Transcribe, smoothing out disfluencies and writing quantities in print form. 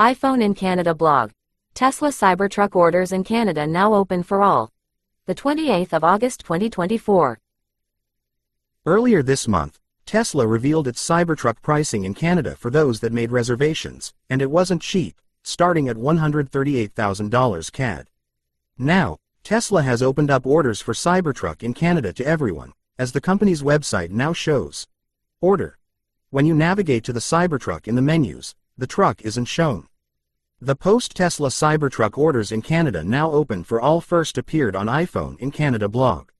iPhone in Canada blog. Tesla Cybertruck orders in Canada now open for all. The 28th of August 2024. Earlier this month, Tesla revealed its Cybertruck pricing in Canada for those that made reservations, and it wasn't cheap, starting at $138,000 CAD. Now, Tesla has opened up orders for Cybertruck in Canada to everyone, as the company's website now shows. Order. When you navigate to the Cybertruck in the menus, the truck isn't shown. The post-Tesla Cybertruck orders in Canada now open for all first appeared on iPhone in Canada blog.